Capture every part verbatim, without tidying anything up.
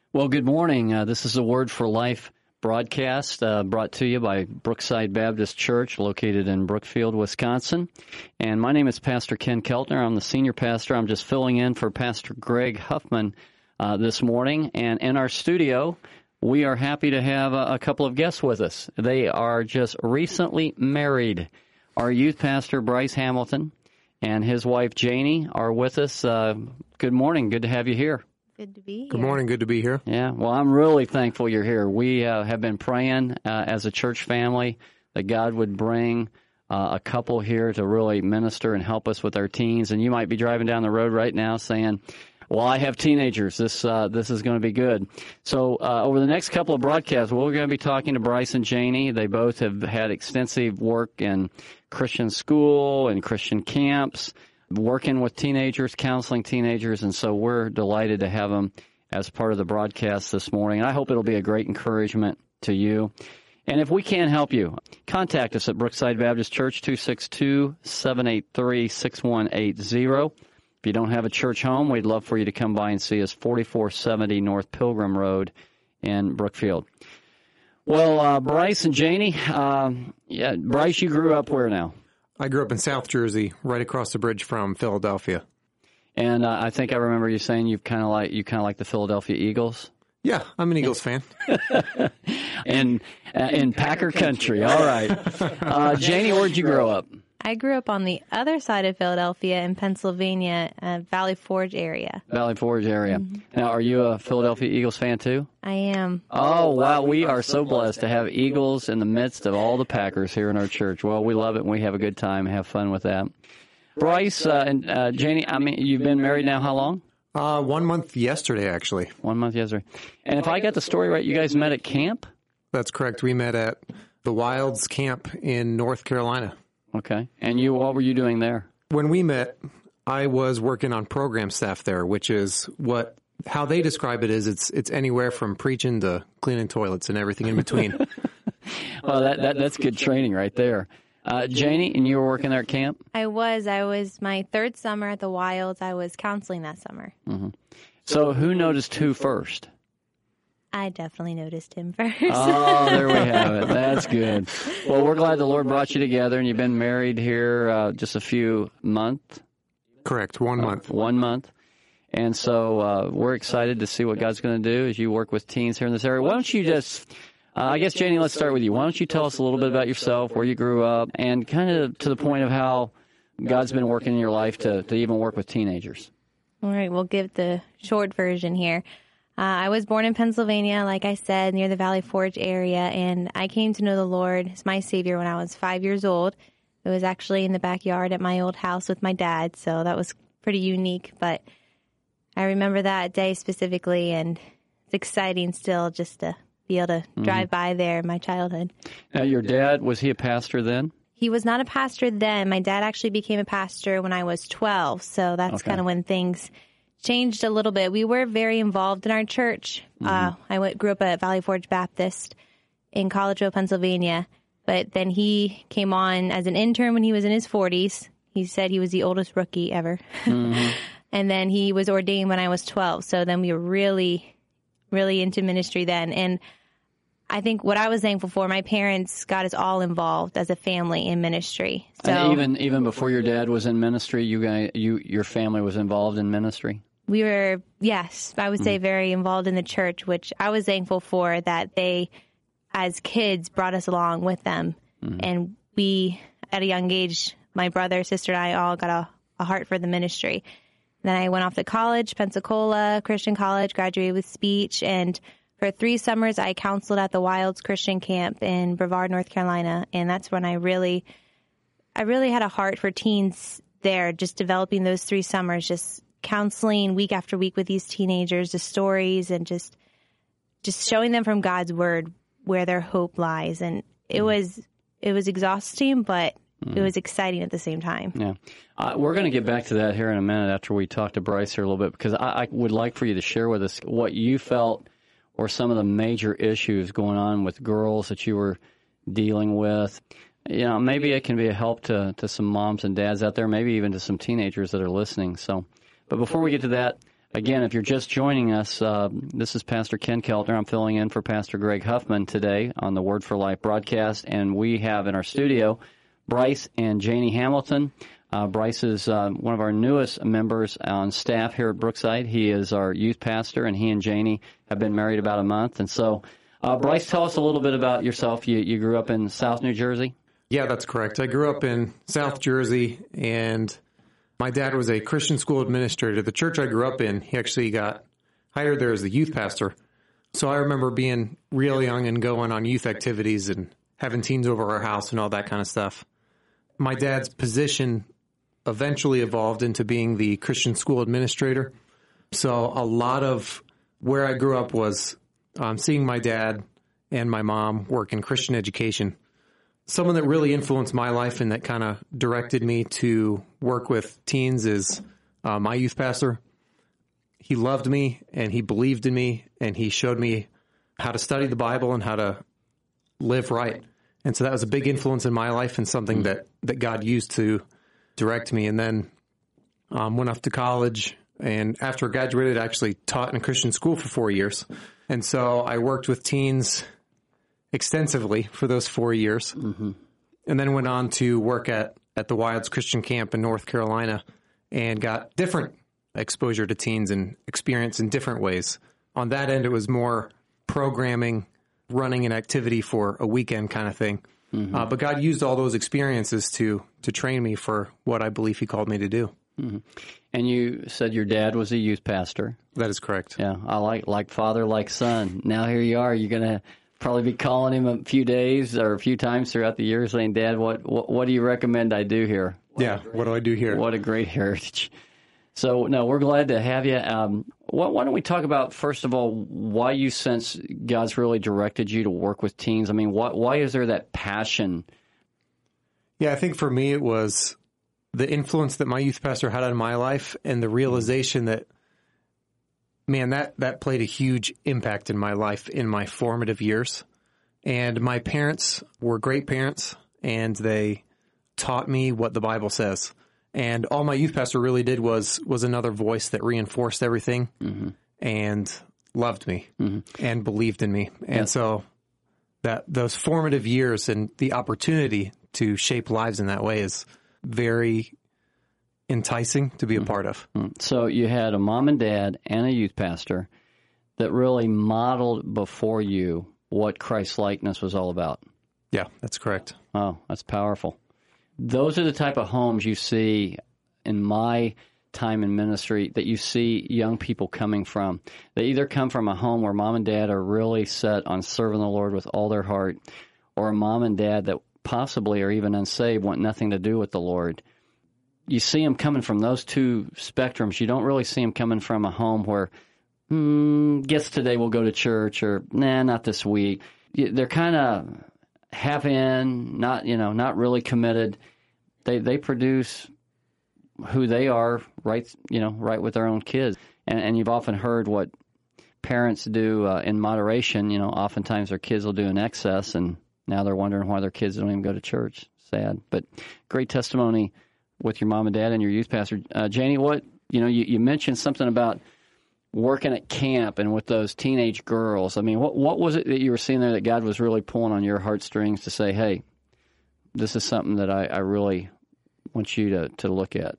Well, good morning. Uh, this is a Word for Life broadcast uh, brought to you by Brookside Baptist Church located in Brookfield, Wisconsin. And my name is Pastor Ken Keltner. I'm the senior pastor. I'm just filling in for Pastor Greg Huffman uh, this morning. And in our studio, we are happy to have a, a couple of guests with us. They are just recently married. Our youth pastor, Bryce Hamilton, and his wife, Janie, are with us. Uh, good morning. Good to have you here. Good to be here. Good morning. Good to be here. Yeah, well, I'm really thankful you're here. We uh, have been praying uh, as a church family that God would bring uh, a couple here to really minister and help us with our teens. And you might be driving down the road right now saying, well, I have teenagers. This uh, this is going to be good. So uh, over the next couple of broadcasts, we're going to be talking to Bryce and Janie. They both have had extensive work in Christian school and Christian camps, working with teenagers, counseling teenagers, and so we're delighted to have them as part of the broadcast this morning. And I hope it'll be a great encouragement to you. And if we can help you, contact us at Brookside Baptist Church, two six two, seven eight three, six one eight zero. If you don't have a church home, we'd love for you to come by and see us, forty-four seventy North Pilgrim Road in Brookfield. Well, uh, Bryce and Janie, uh, yeah, Bryce, you grew up where now? I grew up in South Jersey, right across the bridge from Philadelphia. And uh, I think I remember you saying you kind of like you kind of like the Philadelphia Eagles. Yeah, I'm an Eagles fan. in uh, in Packer country, all right. Uh, Janie, where'd you grow up? I grew up on the other side of Philadelphia in Pennsylvania, uh, Valley Forge area. Valley Forge area. Mm-hmm. Now, are you a Philadelphia Eagles fan too? I am. Oh, wow. We are so blessed to have Eagles in the midst of all the Packers here in our church. Well, we love it and we have a good time and have fun with that. Bryce uh, and uh, Janie, I mean, you've been married now how long? Uh, one month yesterday, actually. One month yesterday. And if I got the story right, you guys met at camp? That's correct. We met at the Wilds camp in North Carolina. Okay. And you, what were you doing there? When we met, I was working on program staff there, which is what, how they describe it is it's it's anywhere from preaching to cleaning toilets and everything in between. Well, that, that that's good training right there. Uh, Janie, and you were working there at camp? I was. I was my third summer at the Wilds. I was counseling that summer. Mm-hmm. So who noticed who first? I definitely noticed him first. Oh, there we have it. That's good. Well, we're glad the Lord brought you together, and you've been married here uh, just a few months. Correct, one month. Uh, one month. And so uh, we're excited to see what God's going to do as you work with teens here in this area. Why don't you just, uh, I guess, Janie, let's start with you. Why don't you tell us a little bit about yourself, where you grew up, and kind of to the point of how God's been working in your life to, to even work with teenagers. All right, we'll give the short version here. Uh, I was born in Pennsylvania, like I said, near the Valley Forge area, and I came to know the Lord as my Savior when I was five years old. It was actually in the backyard at my old house with my dad, so that was pretty unique, but I remember that day specifically, and it's exciting still just to be able to mm-hmm. drive by there in my childhood. Now, your dad, was he a pastor then? He was not a pastor then. My dad actually became a pastor when I was twelve, so that's okay. Kind of when things changed a little bit. We were very involved in our church. Mm-hmm. Uh, I went, grew up at Valley Forge Baptist in Collegeville, Pennsylvania, but then he came on as an intern when he was in his forties. He said he was the oldest rookie ever. Mm-hmm. And then he was ordained when I was twelve. So then we were really, really into ministry then. And I think what I was thankful for, my parents got us all involved as a family in ministry. So and even even before your dad was in ministry, you guys, you your family was involved in ministry? We were, yes, I would say mm. very involved in the church, which I was thankful for that they, as kids, brought us along with them. Mm. And we, at a young age, my brother, sister, and I all got a, a heart for the ministry. Then I went off to college, Pensacola Christian College, graduated with speech, and for three summers I counseled at the Wilds Christian Camp in Brevard, North Carolina, and that's when I really, I really had a heart for teens there, just developing those three summers, just counseling week after week with these teenagers, the stories, and just just showing them from God's Word where their hope lies. And it was it was exhausting, but mm. it was exciting at the same time. Yeah, uh, we're going to get back to that here in a minute after we talk to Bryce here a little bit, because I, I would like for you to share with us what you felt or some of the major issues going on with girls that you were dealing with. You know, maybe it can be a help to, to some moms and dads out there, maybe even to some teenagers that are listening. So, but before we get to that, Again, if you're just joining us, uh, this is Pastor Ken Keltner. I'm filling in for Pastor Greg Huffman today on the Word for Life broadcast, and we have in our studio Bryce and Janie Hamilton. Uh, Bryce is uh, one of our newest members on staff here at Brookside. He is our youth pastor, and he and Janie have been married about a month. And so, uh, Bryce, tell us a little bit about yourself. You, you grew up in South New Jersey? Yeah, that's correct. I grew up in South Jersey, and my dad was a Christian school administrator. The church I grew up in, he actually got hired there as the youth pastor. So I remember being real young and going on youth activities and having teens over our house and all that kind of stuff. My dad's position eventually evolved into being the Christian school administrator. So a lot of where I grew up was um, seeing my dad and my mom work in Christian education. Someone that really influenced my life and that kind of directed me to work with teens is uh, my youth pastor. He loved me and he believed in me and he showed me how to study the Bible and how to live right. And so that was a big influence in my life and something that, that God used to direct me. And then um, went off to college, and after I graduated, I actually taught in a Christian school for four years. And so I worked with teens extensively for those four years, mm-hmm. and then went on to work at, at the Wilds Christian Camp in North Carolina and got different exposure to teens and experience in different ways. On that end, it was more programming, running an activity for a weekend kind of thing. Mm-hmm. Uh, but God used all those experiences to to train me for what I believe He called me to do. Mm-hmm. And you said your dad was a youth pastor. That is correct. Yeah, I like like father, like son. Now here you are. You're going to probably be calling him a few days or a few times throughout the year saying, Dad, what, what, what do you recommend I do here? What yeah, what do I do here? What a great heritage. So, no, we're glad to have you. Um, why, why don't we talk about, first of all, why you sense God's really directed you to work with teens? I mean, why, why is there that passion? Yeah, I think for me it was the influence that my youth pastor had on my life and the realization that, man, that, that played a huge impact in my life in my formative years. And my parents were great parents, and they taught me what the Bible says. And all my youth pastor really did was was another voice that reinforced everything mm-hmm. and loved me mm-hmm. and believed in me. And yeah. so that those formative years and the opportunity to shape lives in that way is very enticing to be a mm-hmm. part of. So you had a mom and dad and a youth pastor that really modeled before you what Christ-likeness was all about. Yeah, that's correct. Oh, that's powerful. Those are the type of homes you see in my time in ministry that you see young people coming from. They either come from a home where mom and dad are really set on serving the Lord with all their heart, or a mom and dad that possibly are even unsaved, want nothing to do with the Lord. You see them coming from those two spectrums. You don't really see them coming from a home where, hmm, guess today we'll go to church, or nah, not this week. They're kind of half in, not, you know, not really committed. They they produce who they are right, you know, right with their own kids. And and you've often heard what parents do uh, in moderation. You know, oftentimes their kids will do in excess, and now they're wondering why their kids don't even go to church. Sad, but great testimony with your mom and dad and your youth pastor. Uh, Janie, what, you know, you, you mentioned something about working at camp and with those teenage girls. I mean, what what was it that you were seeing there that God was really pulling on your heartstrings to say, hey, this is something that I, I really want you to, to look at?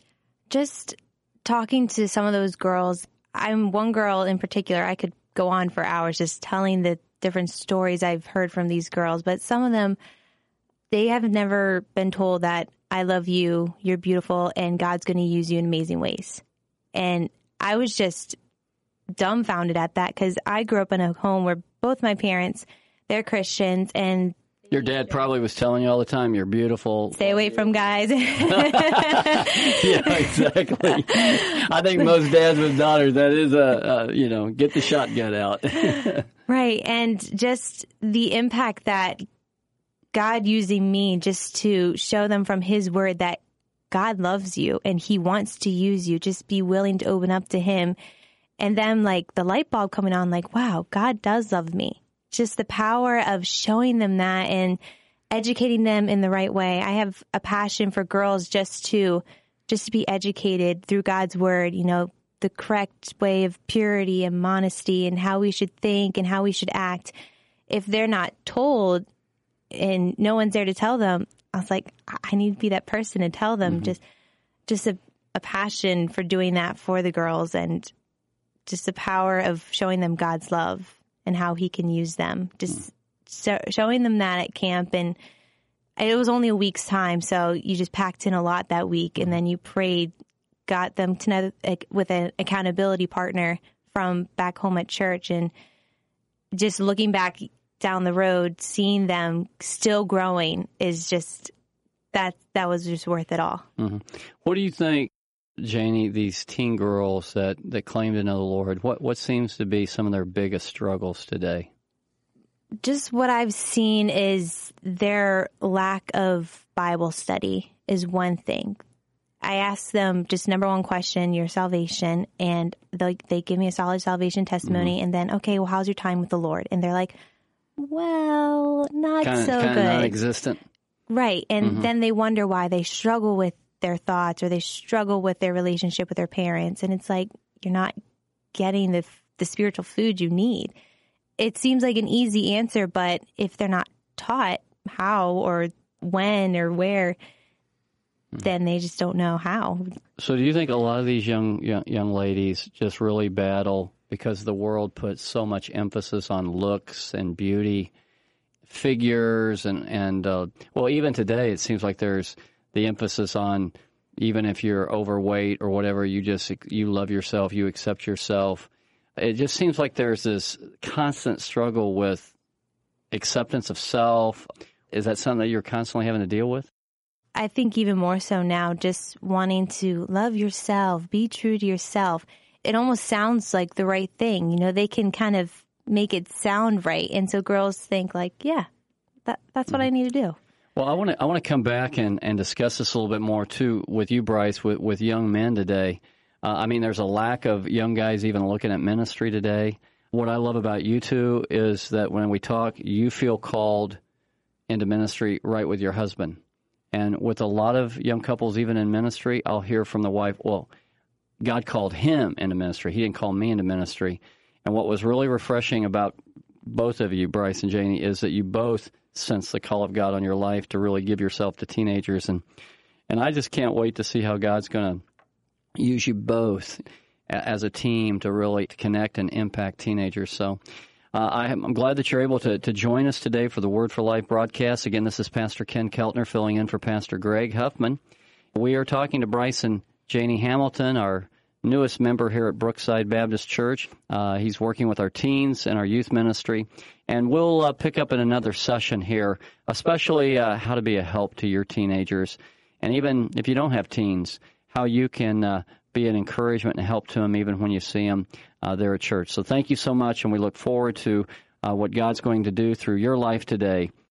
Just talking to some of those girls. I'm one girl in particular, I could go on for hours just telling the different stories I've heard from these girls, but some of them, they have never been told that I love you, you're beautiful, and God's going to use you in amazing ways. And I was just dumbfounded at that because I grew up in a home where both my parents, they're Christians, and your dad probably was telling you all the time, you're beautiful. Stay away from guys. Yeah, exactly. I think most dads with daughters, that is a, a you know, get the shotgun out. Right. And just the impact that God using me just to show them from His word that God loves you and He wants to use you. Just be willing to open up to Him. And then like the light bulb coming on, like, wow, God does love me. Just the power of showing them that and educating them in the right way. I have a passion for girls just to just to be educated through God's word, you know, the correct way of purity and modesty and how we should think and how we should act, if they're not told and no one's there to tell them, I was like, I need to be that person to tell them. Mm-hmm. Just, just a, a passion for doing that for the girls, and just the power of showing them God's love and how He can use them. Just mm. so, showing them that at camp, and it was only a week's time, so you just packed in a lot that week, and then you prayed, got them to know with an accountability partner from back home at church, and just looking back down the road, seeing them still growing is just, that that was just worth it all. Mm-hmm. What do you think, Janie, these teen girls that, that claim to know the Lord, what, what seems to be some of their biggest struggles today? Just what I've seen is their lack of Bible study is one thing. I ask them just number one question, your salvation, and they they give me a solid salvation testimony, mm-hmm. and then, okay, well, how's your time with the Lord? And they're like, well, not kinda, so kinda good. Non-existent. Right. And mm-hmm. then they wonder why they struggle with their thoughts, or they struggle with their relationship with their parents. And it's like, you're not getting the the spiritual food you need. It seems like an easy answer, but if they're not taught how or when or where, mm-hmm. then they just don't know how. So do you think a lot of these young young, young ladies just really battle because the world puts so much emphasis on looks and beauty, figures, and, and uh, well, even today it seems like there's the emphasis on, even if you're overweight or whatever, you just, you love yourself, you accept yourself. It just seems like there's this constant struggle with acceptance of self. Is that something that you're constantly having to deal with? I think even more so now, just wanting to love yourself, be true to yourself. It almost sounds like the right thing. You know, they can kind of make it sound right. And so girls think like, yeah, that that's what mm-hmm. I need to do. Well, I want to I want to come back and, and discuss this a little bit more, too, with you, Bryce, with, with young men today. Uh, I mean, there's a lack of young guys even looking at ministry today. What I love about you two is that when we talk, you feel called into ministry right with your husband. And with a lot of young couples, even in ministry, I'll hear from the wife, well, God called him into ministry. He didn't call me into ministry. And what was really refreshing about both of you, Bryce and Janie, is that you both sense the call of God on your life to really give yourself to teenagers. And and I just can't wait to see how God's going to use you both as a team to really connect and impact teenagers. So uh, I am, I'm glad that you're able to, to join us today for the Word for Life broadcast. Again, this is Pastor Ken Keltner filling in for Pastor Greg Huffman. We are talking to Bryce and Janie Hamilton, our newest member here at Brookside Baptist Church. Uh, he's working with our teens and our youth ministry. And we'll uh, pick up in another session here, especially uh, how to be a help to your teenagers. And even if you don't have teens, how you can uh, be an encouragement and help to them even when you see them uh, there at church. So thank you so much, and we look forward to uh, what God's going to do through your life today